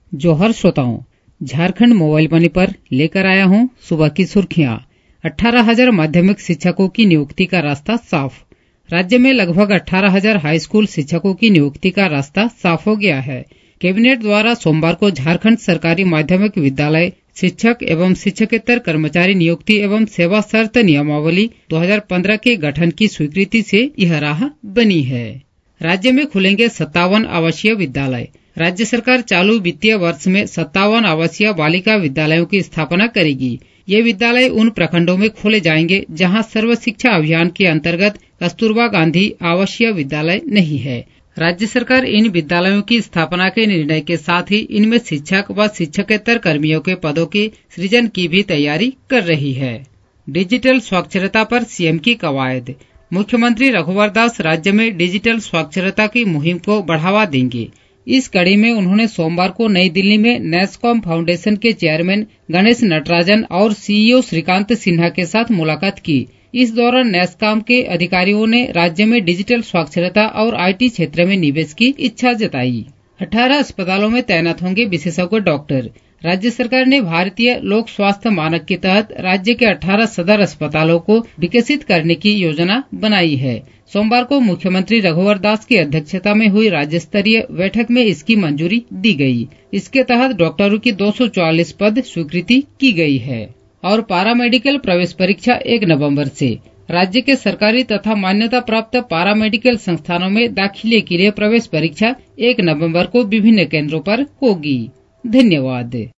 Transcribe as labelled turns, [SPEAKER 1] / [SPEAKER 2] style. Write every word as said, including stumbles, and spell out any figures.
[SPEAKER 1] जोहर श्रोताओं, Jharkhand mobile money पर लेकर आया हूं सुबह की सुर्खियां। अठारह हजार माध्यमिक शिक्षकों की नियुक्ति का रास्ता साफ। राज्य में लगभग अठारह हजार हाई स्कूल शिक्षकों की नियुक्ति का रास्ता साफ हो गया है। कैबिनेट द्वारा सोमवार को झारखंड सरकारी माध्यमिक विद्यालय शिक्षक एवं शिक्षकेतर कर्मचारी नियुक्ति एवं सेवा शर्त नियमावली दो हजार पंद्रह के गठन की स्वीकृति से यह राह बनी है। राज्य में खुलेंगे सत्तावन आवासीय विद्यालय। राज्य सरकार चालू वित्तीय वर्ष में सत्तावन आवासीय बालिका विद्यालयों की स्थापना करेगी। ये विद्यालय उन प्रखंडों में खोले जाएंगे जहां सर्व शिक्षा अभियान के अंतर्गत कस्तूरबा गांधी आवासीय विद्यालय नहीं है। राज्य सरकार इन विद्यालयों की स्थापना के निर्णय के साथ ही इनमें शिक्षक व शिक्षकेतर कर्मियों के पदों के सृजन की भी तैयारी कर रही है। डिजिटल साक्षरता पर सीएम की कवायद। मुख्यमंत्री रघुवर दास राज्य में डिजिटल साक्षरता की मुहिम को बढ़ावा देंगे। इस कड़ी में उन्होंने सोमवार को नई दिल्ली में नेस्कॉम फाउंडेशन के चेयरमैन गणेश नटराजन और सीईओ श्रीकांत सिन्हा के साथ मुलाकात की। इस दौरान नेस्कॉम के अधिकारियों ने राज्य में डिजिटल साक्षरता और आईटी क्षेत्र में निवेश की इच्छा जताई। अठारह अस्पतालों में तैनात होंगे विशेषज्ञ डॉक्टर। राज्य सरकार ने भारतीय लोक स्वास्थ्य मानक के तहत राज्य के अठारह सदर अस्पतालों को विकसित करने की योजना बनाई है। सोमवार को मुख्यमंत्री रघुवर दास की अध्यक्षता में हुई राज्य स्तरीय बैठक में इसकी मंजूरी दी गई। इसके तहत डॉक्टरों की दो सौ चौवालीस पद स्वीकृति की गई है। और पारा मेडिकल प्रवेश परीक्षा एक नवम्बर से। राज्य के सरकारी तथा मान्यता प्राप्त पारा मेडिकल संस्थानों में दाखिले के लिए प्रवेश परीक्षा एक नवम्बर को विभिन्न केंद्रों पर होगी। धन्यवाद।